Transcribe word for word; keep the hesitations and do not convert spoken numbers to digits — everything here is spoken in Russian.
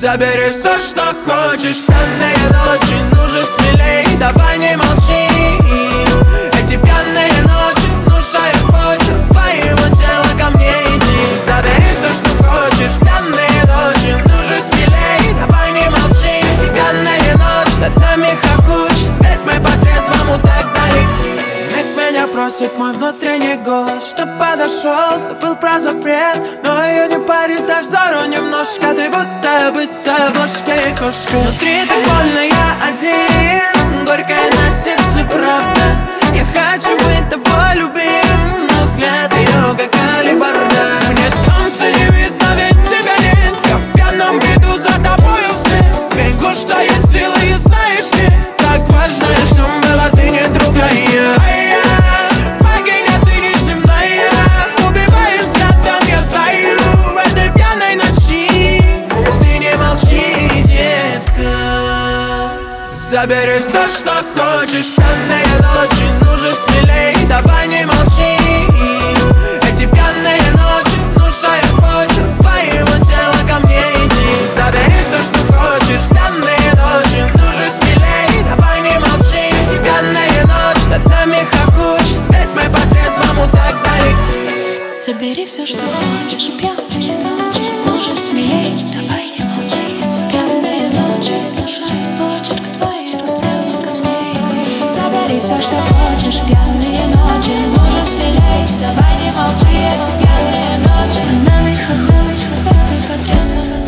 Забери все, что хочешь. Пьяные ночи, ну же смелей, давай не молчи. Эти пьяные ночи внушают почерк твоего тела, ко мне иди. Забери все, что хочешь. Пьяные ночи, ну же смелей, давай не молчи. Эти пьяные ночи над нами хохочет, ведь мы по-трезвому так далеки. Ведь меня просит мой внутренний голос, чтоб подошел, забыл про запрет. Но ее не парит, дай взору немножко. Ты будто бы с обложкой кошка. Внутри так больно, я один, горькая на сердце правда. Я хочу быть тобой любим, но взгляд ее как алебарда. Мне солнца не видно, ведь тебя нет. Я в пьяном бреду за тобою вслед. Бегу, что есть силы, и знаешь ли, так важно, что была ты не другая. Забери все, что хочешь. Пьяные ночи, ну же смелей, давай не молчи. Эти пьяные ночи внушают почерк твоего тела, ко мне иди. Забери все, что хочешь. Пьяные ночи, ну же смелей, давай не молчи. Эти пьяные ночи над нами хохочет, ведь мы по-трезвому так далеки. Забери все, что хочешь. Пьяные ночи, ну же смелей, давай не молчи. Эти пьяные ночи внушают почерк твоего тела, ко мне иди. Забери все, что хочешь. Пьяные ночи, ну же смелей, давай не молчи. Эти пьяные ночи над нами хохочет, ведь мы по-трезвому